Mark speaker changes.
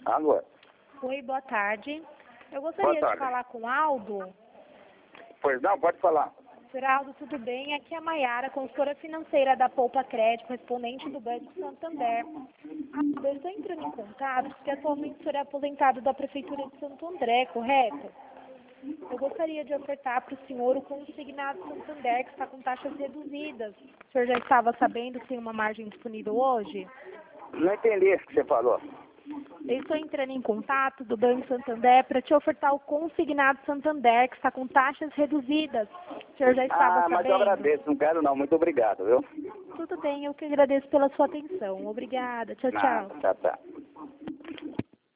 Speaker 1: Alô?
Speaker 2: Oi, boa tarde. Eu gostaria de falar com o Aldo.
Speaker 1: Pois não, pode falar.
Speaker 2: Senhor Aldo, tudo bem? Aqui é a Maiara, consultora financeira da Poupa Crédito, correspondente do Banco Santander. Aldo, eu estou entrando em contato porque atualmente o senhor é aposentado da Prefeitura de Santo André, correto? Eu gostaria de ofertar para o senhor o consignado Santander, que está com taxas reduzidas. O senhor já estava sabendo que tem uma margem disponível hoje?
Speaker 1: Não entendi o que você falou.
Speaker 2: Eu estou entrando em contato do Banco Santander para te ofertar o consignado Santander, que está com taxas reduzidas. O senhor já estava sabendo?
Speaker 1: Mas eu agradeço, não quero não. Muito obrigado, viu?
Speaker 2: Tudo bem, eu que agradeço pela sua atenção. Obrigada. Tchau, tchau.
Speaker 1: Tá.